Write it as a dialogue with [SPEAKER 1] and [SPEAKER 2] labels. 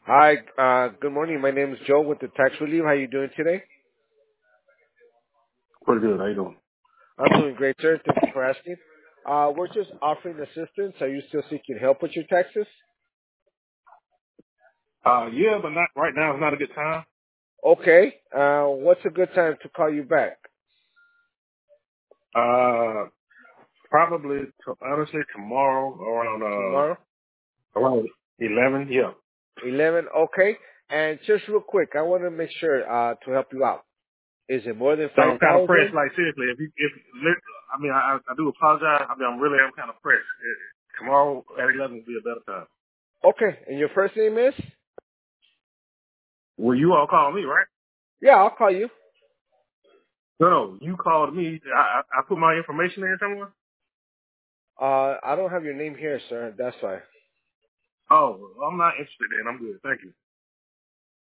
[SPEAKER 1] Hi, good morning. My name is Joe with the Tax Relief. How are you doing today?
[SPEAKER 2] Pretty good. How you doing?
[SPEAKER 1] I'm doing great, sir. Thank you for asking. We're just offering assistance. Are you still seeking help with your taxes?
[SPEAKER 2] Yeah, but not right now. It's not a good time.
[SPEAKER 1] Okay. What's a good time to call you back?
[SPEAKER 2] Uh, Probably honestly tomorrow
[SPEAKER 1] Tomorrow?
[SPEAKER 2] around 11. Yeah.
[SPEAKER 1] 11? Okay. And just real quick, I want to make sure to help you out. Is it more than
[SPEAKER 2] So I'm kind of pressed.
[SPEAKER 1] 5,000?
[SPEAKER 2] Like seriously, I mean, I do apologize. I mean, I'm kind of pressed. Tomorrow at 11 will be a better time.
[SPEAKER 1] Okay. And your first name is?
[SPEAKER 2] Well, you all call me, right?
[SPEAKER 1] Yeah, I'll call you.
[SPEAKER 2] No, you called me. I put my information in somewhere.
[SPEAKER 1] I don't have your name here, sir. That's why.
[SPEAKER 2] Oh, well, I'm not interested in. I'm good. Thank you.